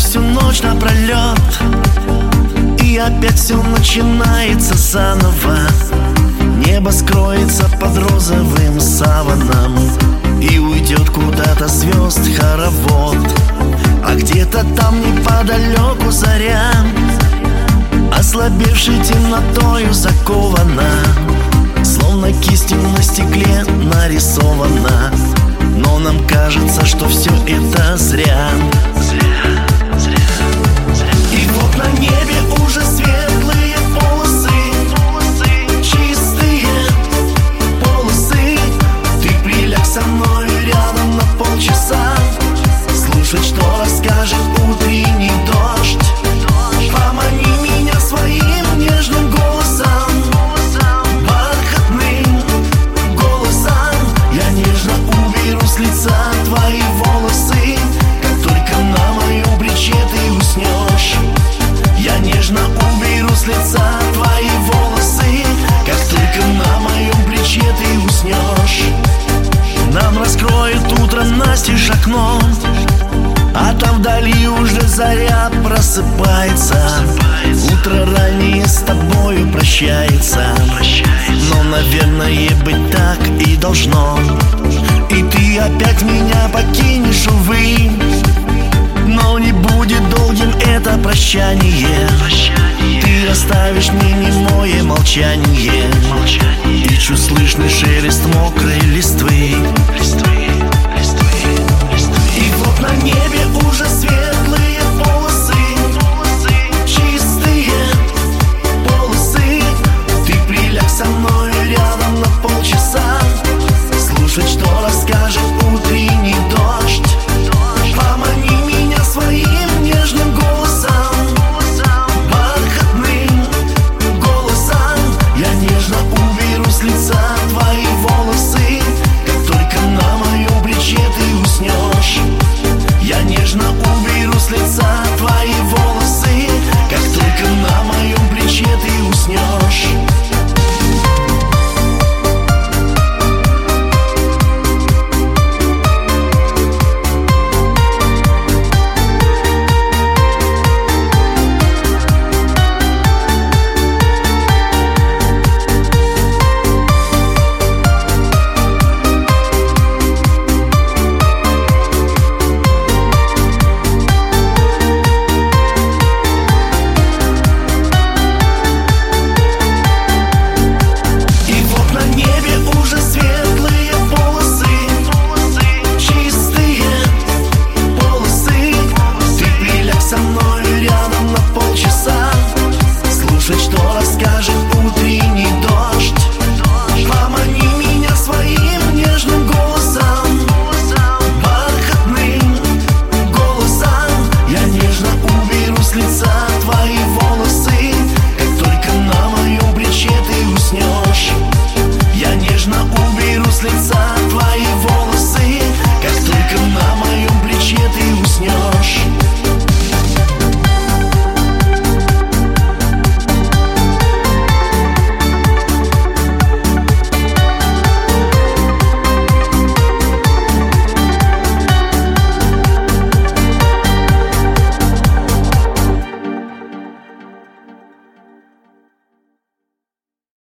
всю ночь напролет, и опять все начинается заново. Небо скроется под розовым саваном, и уйдет куда-то звезд хоровод. А где-то там неподалеку заря, ослабевшей темнотою закована, словно кистью на стекле нарисована. Но нам кажется, что все это зря. И вот на небе уже светлые полосы, чистые полосы. Ты приляг со мной рядом на полчаса, слушать, что расскажет утренний дождь. Помани меня своим нежным голосом, бархатным голосом. Я нежно уберу с лица твои волосы, как только на моем плече ты уснешь. Я нежно уберу с лица твои волосы, как только на моем плече ты уснешь. Нам раскроет утро настежь окно, а там вдали уже заря просыпается. Утро ранее с тобою прощается, но, наверное, быть так и должно. И ты опять меня покинешь, увы, но не будет долгим это прощание. Ты оставишь мне немое молчание и чуть слышный шелест мокрой листвы.